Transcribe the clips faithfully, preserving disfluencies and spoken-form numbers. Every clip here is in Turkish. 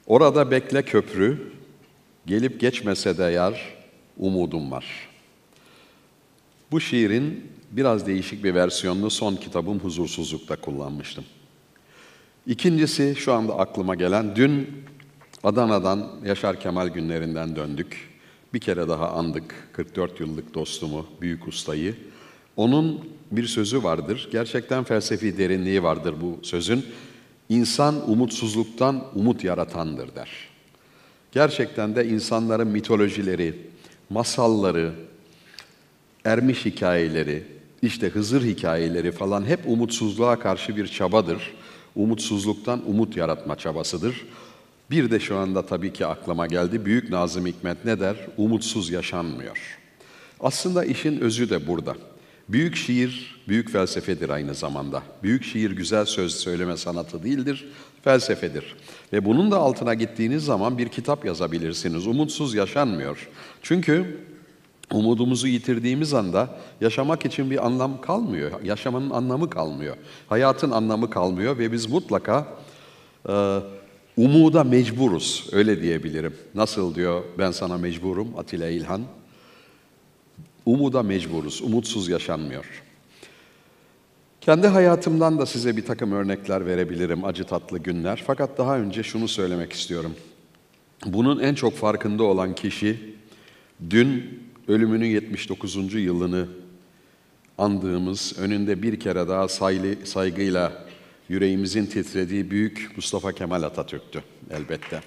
Orada bekle köprü, gelip geçmese de yar, umudum var. Bu şiirin biraz değişik bir versiyonunu son kitabım Huzursuzluk'ta kullanmıştım. İkincisi şu anda aklıma gelen, dün Adana'dan Yaşar Kemal günlerinden döndük. Bir kere daha andık kırk dört yıllık dostumu, büyük ustayı. Onun bir sözü vardır, gerçekten felsefi derinliği vardır bu sözün. İnsan umutsuzluktan umut yaratandır der. Gerçekten de insanların mitolojileri, masalları, ermiş hikayeleri, işte Hızır hikayeleri falan hep umutsuzluğa karşı bir çabadır. Umutsuzluktan umut yaratma çabasıdır. Bir de şu anda tabii ki aklıma geldi. Büyük Nazım Hikmet ne der? Umutsuz yaşanmıyor. Aslında işin özü de burada. Büyük şiir, büyük felsefedir aynı zamanda. Büyük şiir güzel söz söyleme sanatı değildir, felsefedir. Ve bunun da altına gittiğiniz zaman bir kitap yazabilirsiniz. Umutsuz yaşanmıyor. Çünkü umudumuzu yitirdiğimiz anda yaşamak için bir anlam kalmıyor. Yaşamanın anlamı kalmıyor. Hayatın anlamı kalmıyor ve biz mutlaka e, umuda mecburuz. Öyle diyebilirim. Nasıl diyor ben sana mecburum Atilla İlhan? Umuda mecburuz. Umutsuz yaşanmıyor. Kendi hayatımdan da size bir takım örnekler verebilirim. Acı tatlı günler. Fakat daha önce şunu söylemek istiyorum. Bunun en çok farkında olan kişi dün ölümünün yetmiş dokuzuncu yılını andığımız, önünde bir kere daha saylı, saygıyla yüreğimizin titrediği büyük Mustafa Kemal Atatürk'tü elbette.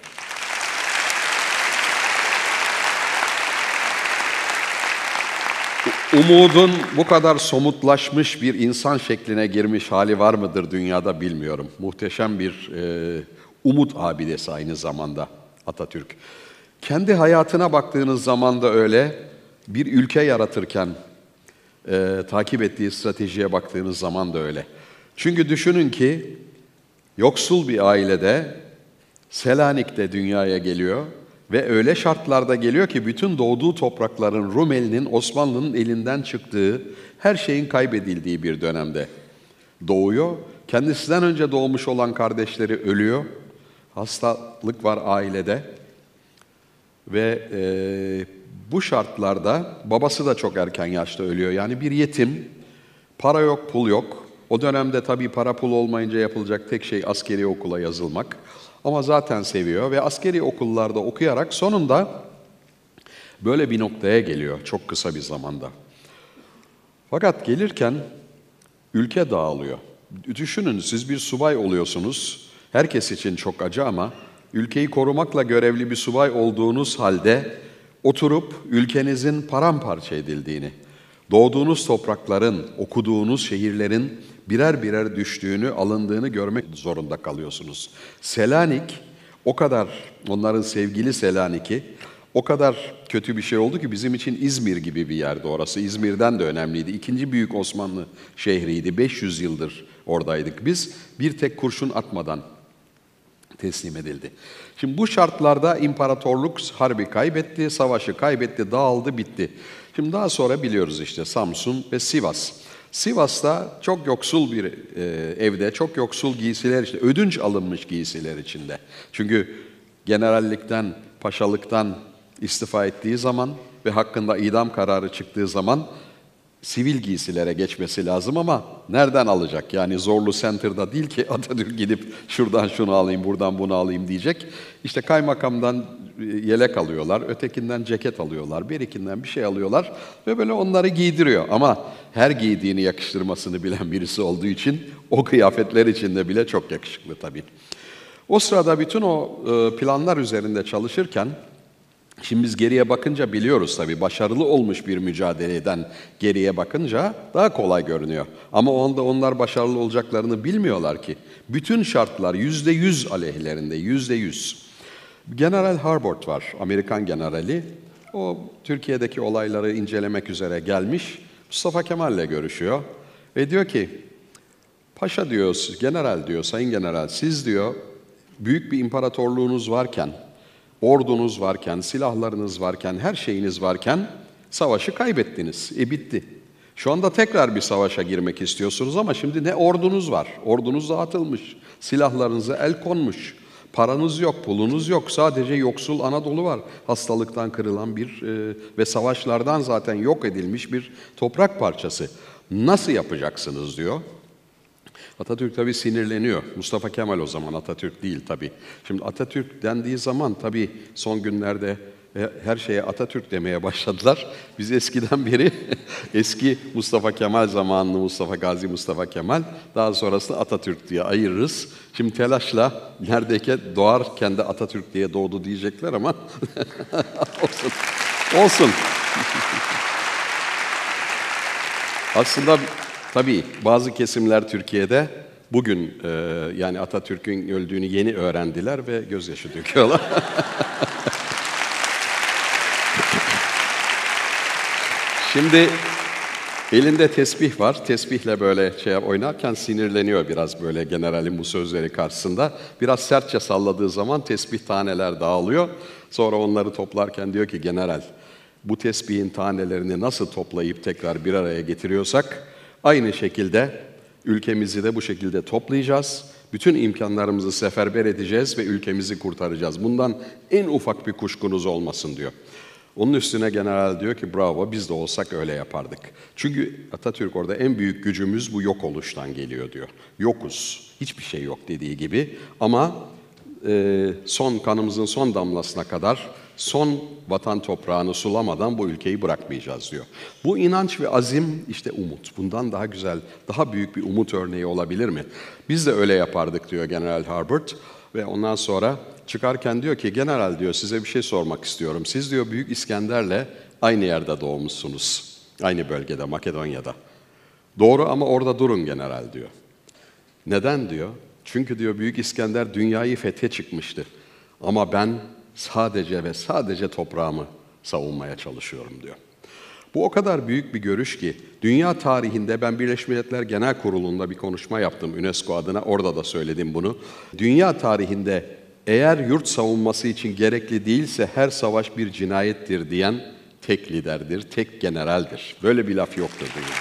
Umudun bu kadar somutlaşmış bir insan şekline girmiş hali var mıdır dünyada bilmiyorum. Muhteşem bir e, umut abidesi aynı zamanda Atatürk. Kendi hayatına baktığınız zaman da öyle, bir ülke yaratırken e, takip ettiği stratejiye baktığınız zaman da öyle. Çünkü düşünün ki yoksul bir ailede Selanik'te dünyaya geliyor ve öyle şartlarda geliyor ki bütün doğduğu toprakların Rumeli'nin, Osmanlı'nın elinden çıktığı, her şeyin kaybedildiği bir dönemde doğuyor. Kendisinden önce doğmuş olan kardeşleri ölüyor. Hastalık var ailede. Ve e, bu şartlarda babası da çok erken yaşta ölüyor. Yani bir yetim, para yok, pul yok. O dönemde tabii para pul olmayınca yapılacak tek şey askeri okula yazılmak. Ama zaten seviyor ve askeri okullarda okuyarak sonunda böyle bir noktaya geliyor çok kısa bir zamanda. Fakat gelirken ülke dağılıyor. Düşünün siz bir subay oluyorsunuz. Herkes için çok acı ama ülkeyi korumakla görevli bir subay olduğunuz halde oturup ülkenizin paramparça edildiğini, doğduğunuz toprakların, okuduğunuz şehirlerin birer birer düştüğünü, alındığını görmek zorunda kalıyorsunuz. Selanik, o kadar, onların sevgili Selanik'i, o kadar kötü bir şey oldu ki bizim için İzmir gibi bir yerdi orası. İzmir'den de önemliydi. İkinci büyük Osmanlı şehriydi. beş yüz yıldır oradaydık biz. Bir tek kurşun atmadan teslim edildi. Şimdi bu şartlarda imparatorluk harbi kaybetti, savaşı kaybetti, dağıldı, bitti. Şimdi daha sonra biliyoruz işte Samsun ve Sivas. Sivas'ta çok yoksul bir e, evde, çok yoksul giysiler işte, ödünç alınmış giysiler içinde. Çünkü generallikten, paşalıktan istifa ettiği zaman ve hakkında idam kararı çıktığı zaman sivil giysilere geçmesi lazım ama nereden alacak? Yani Zorlu Center'da değil ki Atatürk gidip şuradan şunu alayım, buradan bunu alayım diyecek. İşte kaymakamdan yelek alıyorlar, ötekinden ceket alıyorlar, birikinden bir şey alıyorlar ve böyle onları giydiriyor. Ama her giydiğini yakıştırmasını bilen birisi olduğu için o kıyafetler içinde bile çok yakışıklı tabii. O sırada bütün o planlar üzerinde çalışırken, şimdi biz geriye bakınca biliyoruz tabii, başarılı olmuş bir mücadeleden geriye bakınca daha kolay görünüyor. Ama onda onlar başarılı olacaklarını bilmiyorlar ki. Bütün şartlar yüzde yüz aleyhlerinde, yüzde yüz. General Harbord var, Amerikan generali. O Türkiye'deki olayları incelemek üzere gelmiş. Mustafa Kemal'le görüşüyor ve diyor ki, paşa diyor, general diyor, sayın general, siz diyor büyük bir imparatorluğunuz varken, ordunuz varken, silahlarınız varken, her şeyiniz varken savaşı kaybettiniz. E bitti. Şu anda tekrar bir savaşa girmek istiyorsunuz ama şimdi ne ordunuz var, ordunuz dağıtılmış, silahlarınıza el konmuş. Paranız yok, pulunuz yok. Sadece yoksul Anadolu var. Hastalıktan kırılan bir e, ve savaşlardan zaten yok edilmiş bir toprak parçası. Nasıl yapacaksınız diyor. Atatürk tabii sinirleniyor. Mustafa Kemal o zaman, Atatürk değil tabii. Şimdi Atatürk dendiği zaman tabii son günlerde her şeye Atatürk demeye başladılar. Biz eskiden beri eski Mustafa Kemal zamanını Mustafa Gazi Mustafa Kemal, daha sonrasında Atatürk diye ayırırız. Şimdi telaşla neredeyse doğarken de Atatürk diye doğdu diyecekler ama olsun. Olsun. Aslında tabii bazı kesimler Türkiye'de bugün e, yani Atatürk'ün öldüğünü yeni öğrendiler ve gözyaşı döküyorlar. Şimdi elinde tesbih var. Tesbihle böyle şey oynarken sinirleniyor biraz böyle generalin bu sözleri karşısında. Biraz sertçe salladığı zaman tesbih taneler dağılıyor. Sonra onları toplarken diyor ki general, bu tesbihin tanelerini nasıl toplayıp tekrar bir araya getiriyorsak aynı şekilde ülkemizi de bu şekilde toplayacağız. Bütün imkanlarımızı seferber edeceğiz ve ülkemizi kurtaracağız. Bundan en ufak bir kuşkunuz olmasın diyor. Onun üstüne general diyor ki bravo, biz de olsak öyle yapardık. Çünkü Atatürk orada en büyük gücümüz bu yok oluştan geliyor diyor. Yokuz, hiçbir şey yok dediği gibi ama e, son kanımızın son damlasına kadar son vatan toprağını sulamadan bu ülkeyi bırakmayacağız diyor. Bu inanç ve azim işte umut. Bundan daha güzel, daha büyük bir umut örneği olabilir mi? Biz de öyle yapardık diyor General Harbert ve ondan sonra çıkarken diyor ki general diyor size bir şey sormak istiyorum. Siz diyor Büyük İskender'le aynı yerde doğmuşsunuz. Aynı bölgede, Makedonya'da. Doğru ama orada durun general diyor. Neden diyor? Çünkü diyor Büyük İskender dünyayı fethe çıkmıştı. Ama ben sadece ve sadece toprağımı savunmaya çalışıyorum diyor. Bu o kadar büyük bir görüş ki dünya tarihinde ben Birleşmiş Milletler Genel Kurulu'nda bir konuşma yaptım UNESCO adına, orada da söyledim bunu. Dünya tarihinde eğer yurt savunması için gerekli değilse her savaş bir cinayettir diyen tek liderdir, tek generaldir. Böyle bir laf yoktur dünyada.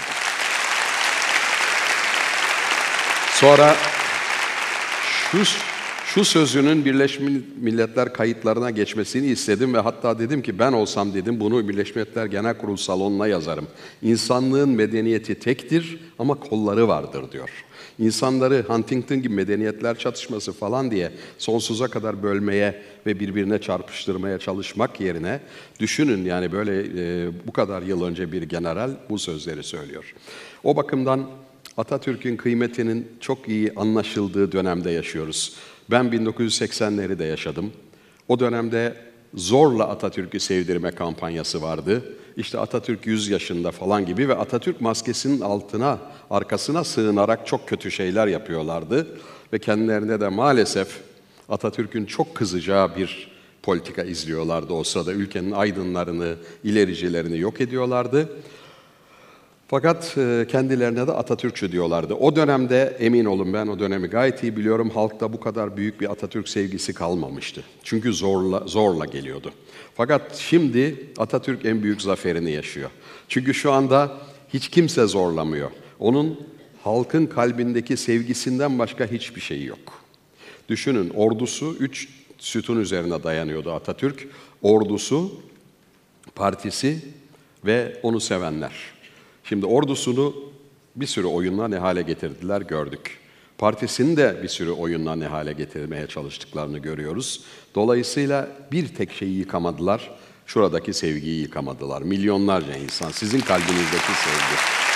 Sonra şu, şu sözünün Birleşmiş Milletler kayıtlarına geçmesini istedim ve hatta dedim ki ben olsam dedim bunu Birleşmiş Milletler Genel Kurulu salonuna yazarım. İnsanlığın medeniyeti tektir ama kolları vardır diyor. İnsanları Huntington gibi medeniyetler çatışması falan diye sonsuza kadar bölmeye ve birbirine çarpıştırmaya çalışmak yerine düşünün yani böyle e, bu kadar yıl önce bir general bu sözleri söylüyor. O bakımdan Atatürk'ün kıymetinin çok iyi anlaşıldığı dönemde yaşıyoruz. Ben bin dokuz yüz seksenleri de yaşadım. O dönemde zorla Atatürk'ü sevdirme kampanyası vardı. İşte Atatürk yüz yaşında falan gibi ve Atatürk maskesinin altına, arkasına sığınarak çok kötü şeyler yapıyorlardı. Ve kendilerine de maalesef Atatürk'ün çok kızacağı bir politika izliyorlardı o sırada. Ülkenin aydınlarını, ilericilerini yok ediyorlardı. Fakat kendilerine de Atatürkçü diyorlardı. O dönemde emin olun ben o dönemi gayet iyi biliyorum. Halkta bu kadar büyük bir Atatürk sevgisi kalmamıştı. Çünkü zorla zorla geliyordu. Fakat şimdi Atatürk en büyük zaferini yaşıyor. Çünkü şu anda hiç kimse zorlamıyor. Onun halkın kalbindeki sevgisinden başka hiçbir şeyi yok. Düşünün ordusu üç sütun üzerine dayanıyordu Atatürk. Ordusu, partisi ve onu sevenler. Şimdi ordusunu bir sürü oyunla ne hale getirdiler gördük. Partisini de bir sürü oyunla ne hale getirmeye çalıştıklarını görüyoruz. Dolayısıyla bir tek şeyi yıkamadılar, şuradaki sevgiyi yıkamadılar. Milyonlarca insan, sizin kalbinizdeki sevgi.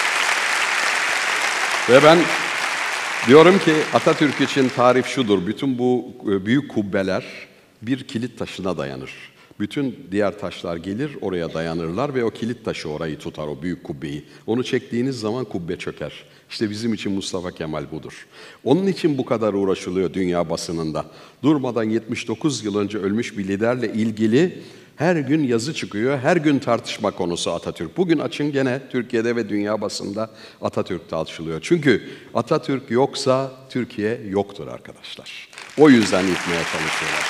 Ve ben diyorum ki Atatürk için tarif şudur, bütün bu büyük kubbeler bir kilit taşına dayanır. Bütün diğer taşlar gelir, oraya dayanırlar ve o kilit taşı orayı tutar, o büyük kubbeyi. Onu çektiğiniz zaman kubbe çöker. İşte bizim için Mustafa Kemal budur. Onun için bu kadar uğraşılıyor dünya basınında. Durmadan yetmiş dokuz yıl önce ölmüş bir liderle ilgili her gün yazı çıkıyor, her gün tartışma konusu Atatürk. Bugün açın gene Türkiye'de ve dünya basında Atatürk tartışılıyor. Çünkü Atatürk yoksa Türkiye yoktur arkadaşlar. O yüzden yıkmaya çalışıyorlar.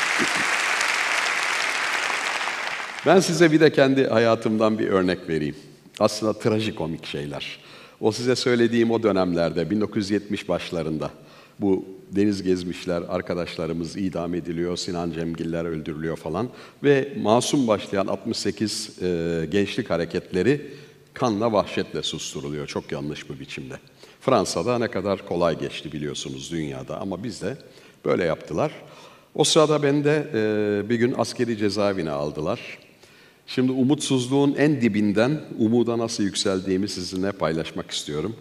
Ben size bir de kendi hayatımdan bir örnek vereyim. Aslında trajikomik şeyler. O size söylediğim o dönemlerde, bin dokuz yüz yetmiş başlarında, Bu deniz gezmişler, arkadaşlarımız idam ediliyor, Sinan Cemgiller öldürülüyor falan. Ve masum başlayan altmış sekiz e, gençlik hareketleri kanla, vahşetle susturuluyor. Çok yanlış bir biçimde. Fransa'da ne kadar kolay geçti biliyorsunuz dünyada ama bizde böyle yaptılar. O sırada beni de e, bir gün askeri cezaevine aldılar. Şimdi umutsuzluğun en dibinden umuda nasıl yükseldiğimi sizinle paylaşmak istiyorum.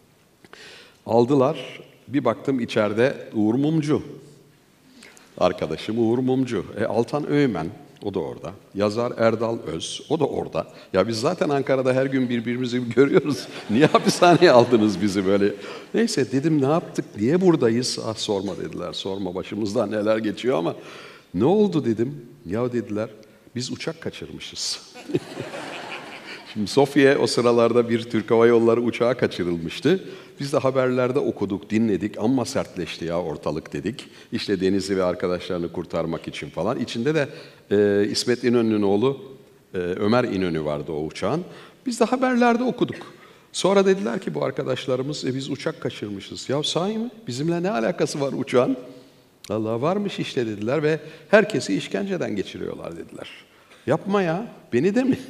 Aldılar, bir baktım içeride Uğur Mumcu. Arkadaşım Uğur Mumcu. E, Altan Öğmen, o da orada. Yazar Erdal Öz, o da orada. Ya biz zaten Ankara'da her gün birbirimizi görüyoruz. Niye hapishaneye aldınız bizi böyle? Neyse dedim ne yaptık, niye buradayız? Ah sorma dediler, sorma başımızdan neler geçiyor ama. Ne oldu dedim. Ya dediler, biz uçak kaçırmışız. Şimdi Sofya o sıralarda bir Türk Hava Yolları uçağı kaçırılmıştı. Biz de haberlerde okuduk, dinledik. Amma sertleşti ya ortalık dedik. İşte Denizli ve arkadaşlarını kurtarmak için falan. İçinde de e, İsmet İnönü'nün oğlu e, Ömer İnönü vardı o uçağın. Biz de haberlerde okuduk. Sonra dediler ki bu arkadaşlarımız e, biz uçak kaçırmışız. Ya sahi mi? Bizimle ne alakası var uçağın? Allah varmış işte dediler ve herkesi işkenceden geçiriyorlar dediler. Yapma ya, beni de mi?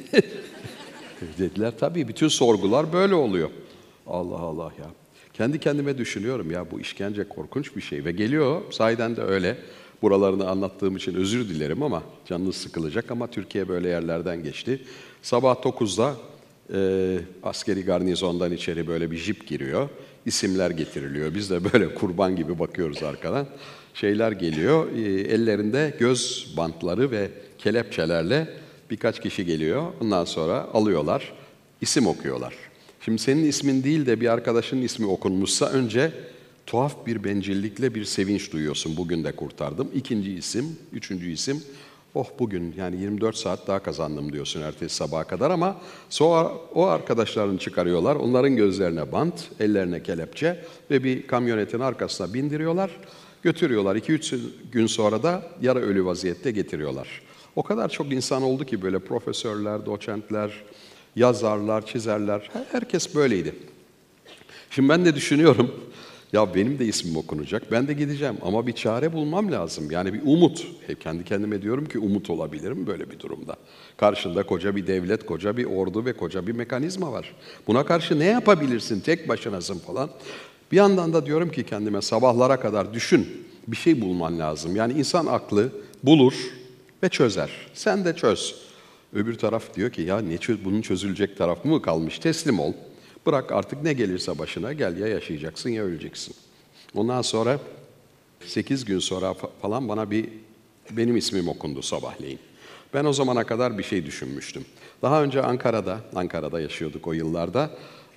Dediler tabii bütün sorgular böyle oluyor. Allah Allah ya. Kendi kendime düşünüyorum ya bu işkence korkunç bir şey ve geliyor sahiden de öyle. Buralarını anlattığım için özür dilerim ama canınız sıkılacak ama Türkiye böyle yerlerden geçti. Sabah dokuzda e, askeri garnizondan içeri böyle bir jip giriyor. İsimler getiriliyor. Biz de böyle kurban gibi bakıyoruz arkadan. Şeyler geliyor. E, ellerinde göz bantları ve kelepçelerle birkaç kişi geliyor. Ondan sonra alıyorlar. İsim okuyorlar. Şimdi senin ismin değil de bir arkadaşının ismi okunmuşsa önce tuhaf bir bencillikle bir sevinç duyuyorsun. Bugün de kurtardım. İkinci isim, üçüncü isim. Oh bugün yani yirmi dört saat daha kazandım diyorsun ertesi sabaha kadar ama sonra o arkadaşlarını çıkarıyorlar. Onların gözlerine bant, ellerine kelepçe ve bir kamyonetin arkasına bindiriyorlar. Götürüyorlar. iki üç gün sonra da yarı ölü vaziyette getiriyorlar. O kadar çok insan oldu ki böyle profesörler, doçentler, yazarlar, çizerler, herkes böyleydi. Şimdi ben de düşünüyorum, ya benim de ismim okunacak, ben de gideceğim ama bir çare bulmam lazım. Yani bir umut. Hep kendi kendime diyorum ki umut olabilirim böyle bir durumda. Karşında koca bir devlet, koca bir ordu ve koca bir mekanizma var. Buna karşı ne yapabilirsin, tek başınasın falan. Bir yandan da diyorum ki kendime sabahlara kadar düşün, bir şey bulman lazım. Yani insan aklı bulur ve çözer. Sen de çöz. Öbür taraf diyor ki ya ne çöz, bunun çözülecek tarafı mı kalmış? Teslim ol. Bırak artık ne gelirse başına gel ya yaşayacaksın ya öleceksin. Ondan sonra sekiz gün sonra falan bana bir benim ismim okundu sabahleyin. Ben o zamana kadar bir şey düşünmüştüm. Daha önce Ankara'da, Ankara'da yaşıyorduk o yıllarda.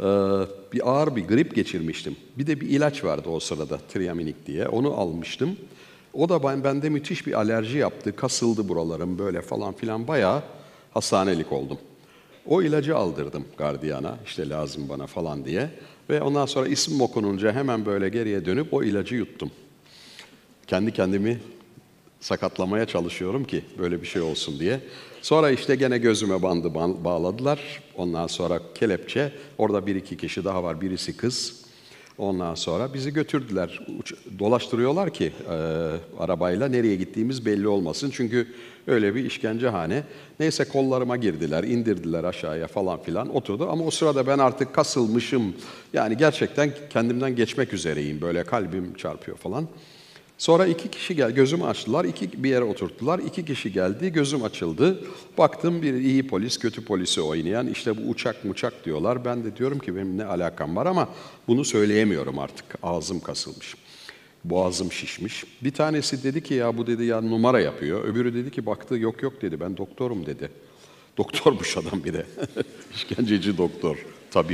Bir ağır bir grip geçirmiştim. Bir de bir ilaç vardı o sırada Triaminik diye. Onu almıştım. O da ben, bende müthiş bir alerji yaptı. Kasıldı buralarım böyle falan filan bayağı hastanelik oldum. O ilacı aldırdım gardiyana, işte lazım bana falan diye. Ve ondan sonra ismim okununca hemen böyle geriye dönüp o ilacı yuttum. Kendi kendimi sakatlamaya çalışıyorum ki böyle bir şey olsun diye. Sonra işte gene gözüme bandı bağladılar. Ondan sonra kelepçe, orada bir iki kişi daha var, birisi kız. Ondan sonra bizi götürdüler. Dolaştırıyorlar ki e, arabayla nereye gittiğimiz belli olmasın. Çünkü öyle bir işkencehane. Neyse kollarıma girdiler, indirdiler aşağıya falan filan oturdu. Ama o sırada ben artık kasılmışım. Yani gerçekten kendimden geçmek üzereyim. Böyle kalbim çarpıyor falan. Sonra iki kişi gel, gözümü açtılar, iki bir yere oturttular. İki kişi geldi, gözüm açıldı. Baktım bir iyi polis, kötü polisi oynayan, işte bu uçak muçak diyorlar. Ben de diyorum ki benim ne alakam var ama bunu söyleyemiyorum artık. Ağzım kasılmış, boğazım şişmiş. Bir tanesi dedi ki ya bu dedi ya numara yapıyor. Öbürü dedi ki baktı yok yok dedi ben doktorum dedi. Doktormuş adam bir de. İşkenceci doktor, tabip.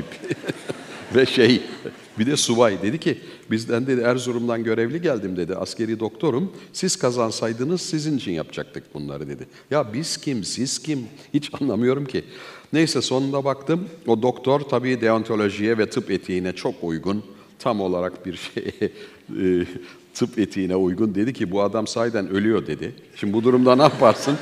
Ve şey, bir de subay dedi ki, bizden dedi Erzurum'dan görevli geldim dedi, askeri doktorum, siz kazansaydınız sizin için yapacaktık bunları dedi. Ya biz kim, siz kim? Hiç anlamıyorum ki. Neyse sonunda baktım, o doktor tabii deontolojiye ve tıp etiğine çok uygun, tam olarak bir şey, e, tıp etiğine uygun dedi ki, bu adam sahiden ölüyor dedi. Şimdi bu durumda ne yaparsın?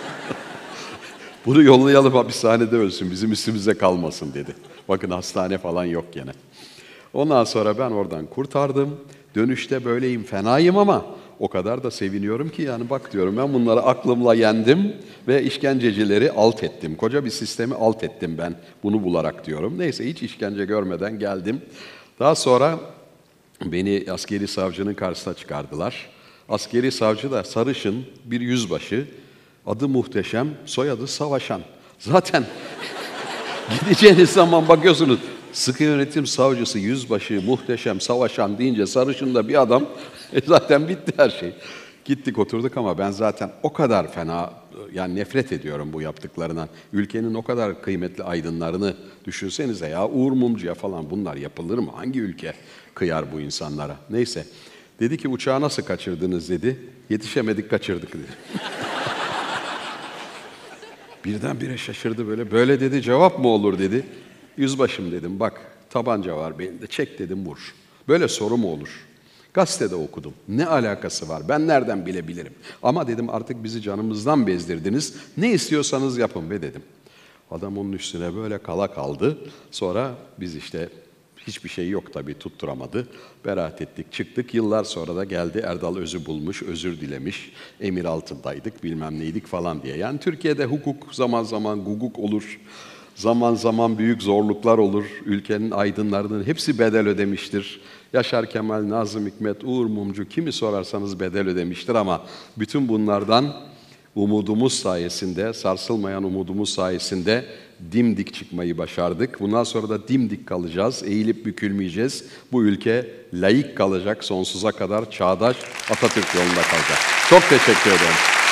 Bunu yollayalım hapishanede ölsün, bizim üstümüze kalmasın dedi. Bakın hastane falan yok gene. Ondan sonra ben oradan kurtardım. Dönüşte böyleyim, fenayım ama o kadar da seviniyorum ki yani bak diyorum ben bunları aklımla yendim ve işkencecileri alt ettim. Koca bir sistemi alt ettim ben bunu bularak diyorum. Neyse hiç işkence görmeden geldim. Daha sonra beni askeri savcının karşısına çıkardılar. Askeri savcı da sarışın bir yüzbaşı, adı Muhteşem, soyadı Savaşan. Zaten gideceğiniz zaman bakıyorsunuz sıkı yönetim savcısı, yüzbaşı, Muhteşem, Savaşan deyince sarışın da bir adam e zaten bitti her şey. Gittik oturduk ama ben zaten o kadar fena yani nefret ediyorum bu yaptıklarından. Ülkenin o kadar kıymetli aydınlarını düşünsenize ya Uğur Mumcu'ya falan bunlar yapılır mı? Hangi ülke kıyar bu insanlara? Neyse. Dedi ki uçağı nasıl kaçırdınız dedi. Yetişemedik kaçırdık dedi. Birdenbire şaşırdı böyle. Böyle dedi cevap mı olur dedi. Yüzbaşım dedim bak tabanca var benim çek dedim vur. Böyle soru mu olur? Gazetede okudum. Ne alakası var? Ben nereden bilebilirim? Ama dedim artık bizi canımızdan bezdirdiniz. Ne istiyorsanız yapın be dedim. Adam onun üstüne böyle kala kaldı. Sonra biz işte hiçbir şey yok tabii tutturamadı. Beraat ettik çıktık. Yıllar sonra da geldi Erdal Öz'ü bulmuş, özür dilemiş. Emir altındaydık bilmem neydik falan diye. Yani Türkiye'de hukuk zaman zaman guguk olur. Zaman zaman büyük zorluklar olur. Ülkenin aydınlarının hepsi bedel ödemiştir. Yaşar Kemal, Nazım Hikmet, Uğur Mumcu kimi sorarsanız bedel ödemiştir ama bütün bunlardan umudumuz sayesinde, sarsılmayan umudumuz sayesinde dimdik çıkmayı başardık. Bundan sonra da dimdik kalacağız, eğilip bükülmeyeceğiz. Bu ülke laik kalacak, sonsuza kadar çağdaş Atatürk yolunda kalacak. Çok teşekkür ederim.